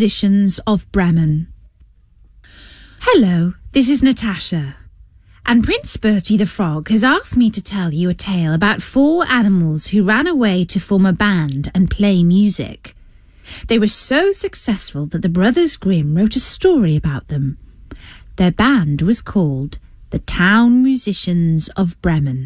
Musicians of Bremen. Hello, this is Natasha, and Prince Bertie the Frog has asked me to tell you a tale about 4 animals who ran away to form a band and play music. They were so successful that the Brothers Grimm wrote a story about them. Their band was called the Town Musicians of Bremen.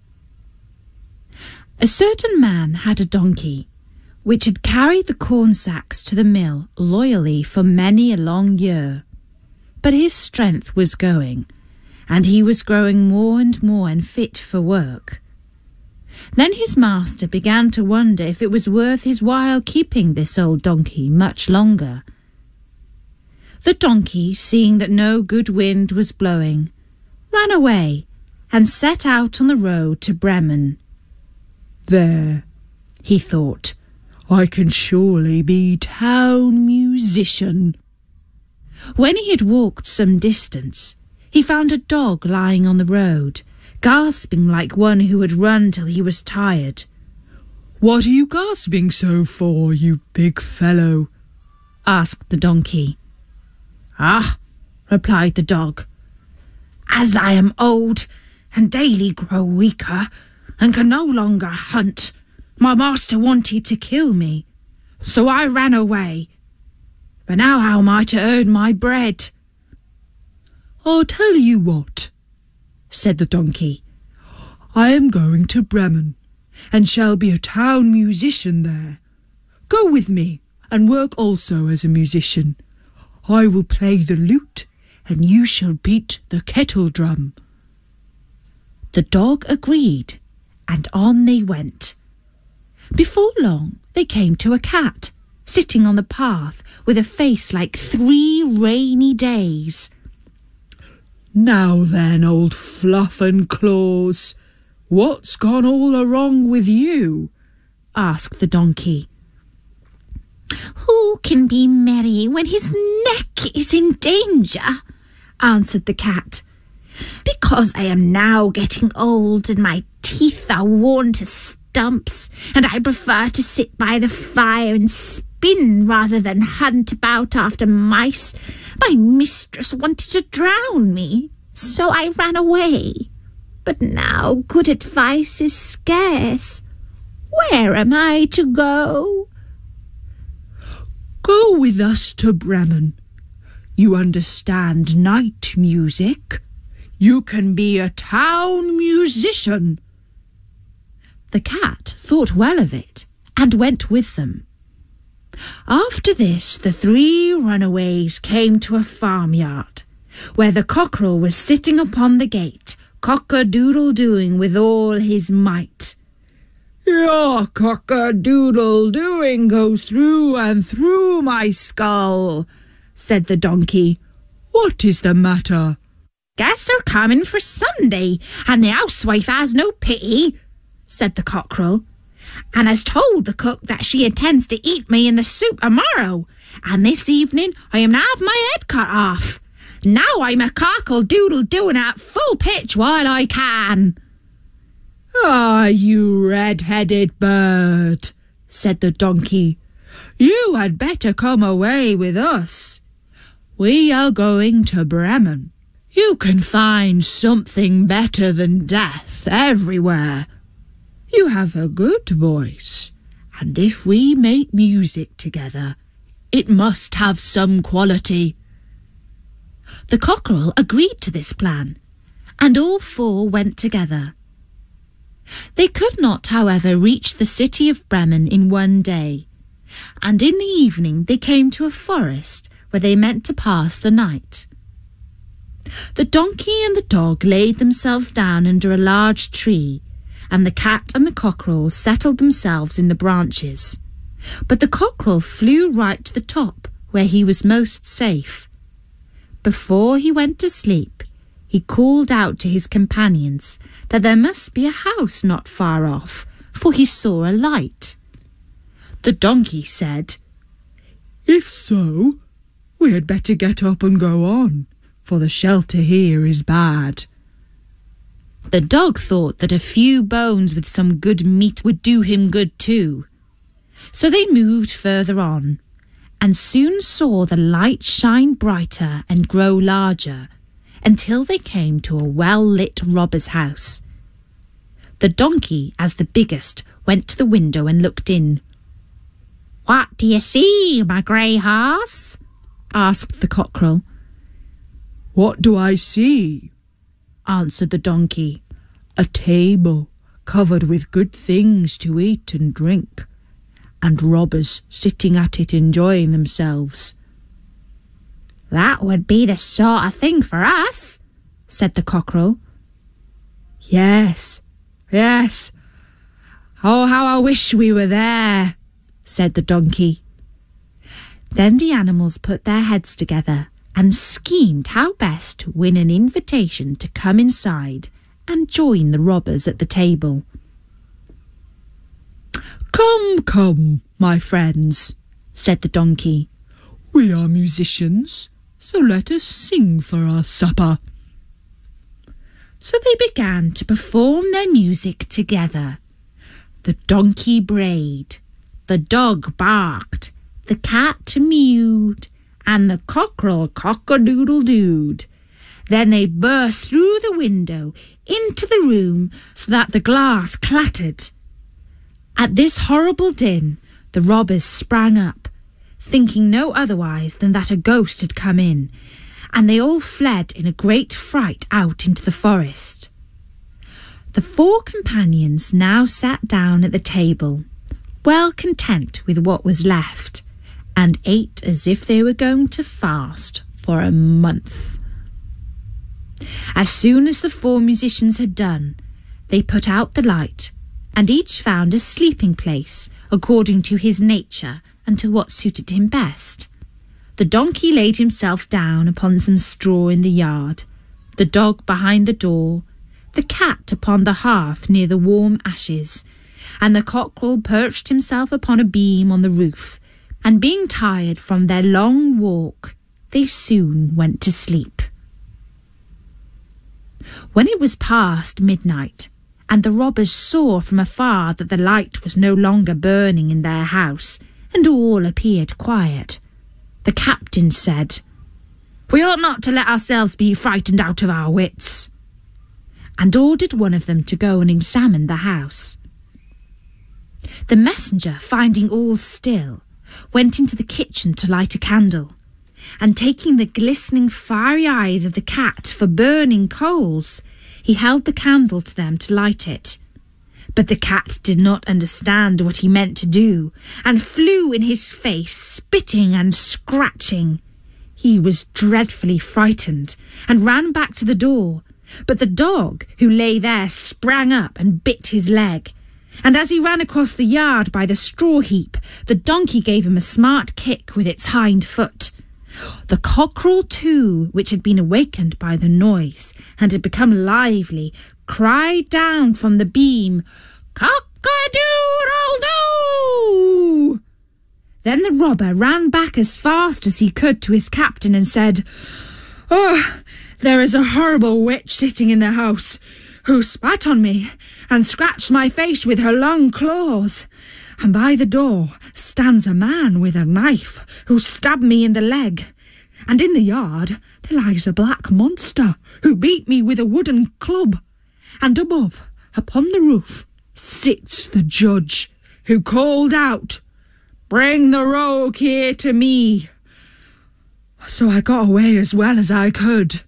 A certain man had a donkey, which had carried the corn sacks to the mill loyally for many a long year. But his strength was going, and he was growing more and more unfit for work. Then his master began to wonder if it was worth his while keeping this old donkey much longer. The donkey, seeing that no good wind was blowing, ran away and set out on the road to Bremen. There, he thought, I can surely be town musician. When he had walked some distance, he found a dog lying on the road, gasping like one who had run till he was tired. What are you gasping so for, you big fellow? Asked the donkey. Ah, replied the dog, as I am old and daily grow weaker and can no longer hunt, my master wanted to kill me, so I ran away. But now how am I to earn my bread? I'll tell you what, said the donkey. I am going to Bremen, and shall be a town musician there. Go with me, and work also as a musician. I will play the lute, and you shall beat the kettle drum. The dog agreed, and on they went. Before long they came to a cat, sitting on the path with a face like 3 rainy days. Now then, old Fluff and Claws, what's gone all wrong with you? Asked the donkey. Who can be merry when his neck is in danger? Answered the cat. Because I am now getting old and my teeth are worn to stumps, and I prefer to sit by the fire and spin rather than hunt about after mice. My mistress wanted to drown me, so I ran away. But now good advice is scarce. Where am I to go? Go with us to Bremen. You understand night music. You can be a town musician. The cat thought well of it and went with them. After this, the 3 runaways came to a farmyard, where the cockerel was sitting upon the gate, cock-a-doodle-doing with all his might. Your cock-a-doodle-doing goes through and through my skull, said the donkey. What is the matter? Guests are coming for Sunday, and the housewife has no pity, said the cockerel, and has told the cook that she intends to eat me in the soup tomorrow, and this evening I am to have my head cut off. Now I'm a cockle-doodle-doing at full pitch while I can. Ah, you red-headed bird, said the donkey. You had better come away with us. We are going to Bremen. You can find something better than death everywhere. You have a good voice, and if we make music together, it must have some quality. The cockerel agreed to this plan, and all 4 went together. They could not, however, reach the city of Bremen in one day, and in the evening they came to a forest where they meant to pass the night. The donkey and the dog laid themselves down under a large tree, and the cat and the cockerel settled themselves in the branches. But the cockerel flew right to the top, where he was most safe. Before he went to sleep, he called out to his companions that there must be a house not far off, for he saw a light. The donkey said, If so, we had better get up and go on, for the shelter here is bad. The dog thought that a few bones with some good meat would do him good too. So they moved further on, and soon saw the light shine brighter and grow larger until they came to a well-lit robber's house. The donkey, as the biggest, went to the window and looked in. "What do you see, my grey horse?" asked the cockerel. "What do I see?" answered the donkey. "A table covered with good things to eat and drink, and robbers sitting at it enjoying themselves." "That would be the sort of thing for us," said the cockerel. Yes. Oh, how I wish we were there," said the donkey. Then the animals put their heads together and schemed how best to win an invitation to come inside and join the robbers at the table. Come, my friends," said the donkey. "We are musicians, so let us sing for our supper." So they began to perform their music together. The donkey brayed, the dog barked, the cat mewed, and the cockerel cock-a-doodle-dooed. Then they burst through the window into the room so that the glass clattered. At this horrible din, the robbers sprang up, thinking no otherwise than that a ghost had come in, and they all fled in a great fright out into the forest. The four companions now sat down at the table, well content with what was left, and ate as if they were going to fast for a month. As soon as the four musicians had done, they put out the light, and each found a sleeping place according to his nature and to what suited him best. The donkey laid himself down upon some straw in the yard, the dog behind the door, the cat upon the hearth near the warm ashes, and the cockerel perched himself upon a beam on the roof, and being tired from their long walk, they soon went to sleep. When it was past midnight, and the robbers saw from afar that the light was no longer burning in their house, and all appeared quiet, the captain said, "We ought not to let ourselves be frightened out of our wits," and ordered one of them to go and examine the house. The messenger, finding all still, went into the kitchen to light a candle, and taking the glistening fiery eyes of the cat for burning coals, he held the candle to them to light it. But the cat did not understand what he meant to do, and flew in his face, spitting and scratching. He was dreadfully frightened, and ran back to the door, but the dog, who lay there, sprang up and bit his leg. And as he ran across the yard by the straw heap, the donkey gave him a smart kick with its hind foot. The cockerel, too, which had been awakened by the noise and had become lively, cried down from the beam, "Cock-a-doodle-doo!" Then the robber ran back as fast as he could to his captain and said, "Oh, there is a horrible witch sitting in the house, who spat on me and scratched my face with her long claws. And by the door stands a man with a knife, who stabbed me in the leg. And in the yard there lies a black monster, who beat me with a wooden club. And above, upon the roof, sits the judge, who called out, 'Bring the rogue here to me.' So I got away as well as I could."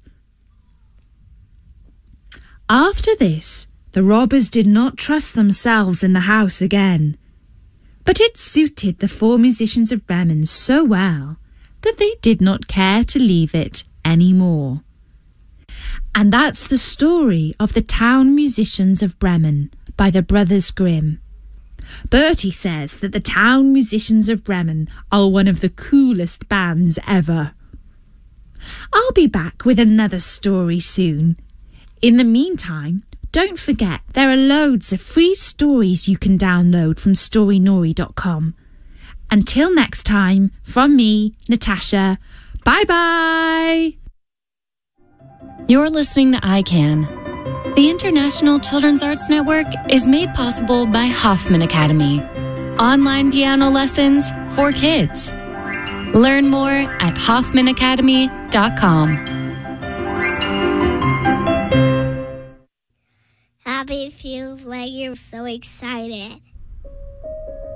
After this, the robbers did not trust themselves in the house again. But it suited the four musicians of Bremen so well that they did not care to leave it any more. And that's the story of the Town Musicians of Bremen by the Brothers Grimm. Bertie says that the Town Musicians of Bremen are one of the coolest bands ever. I'll be back with another story soon. In the meantime, don't forget there are loads of free stories you can download from storynori.com. Until next time, from me, Natasha, bye-bye! You're listening to ICANN. The International Children's Arts Network is made possible by Hoffman Academy. Online piano lessons for kids. Learn more at hoffmanacademy.com. Abby feels like you're so excited.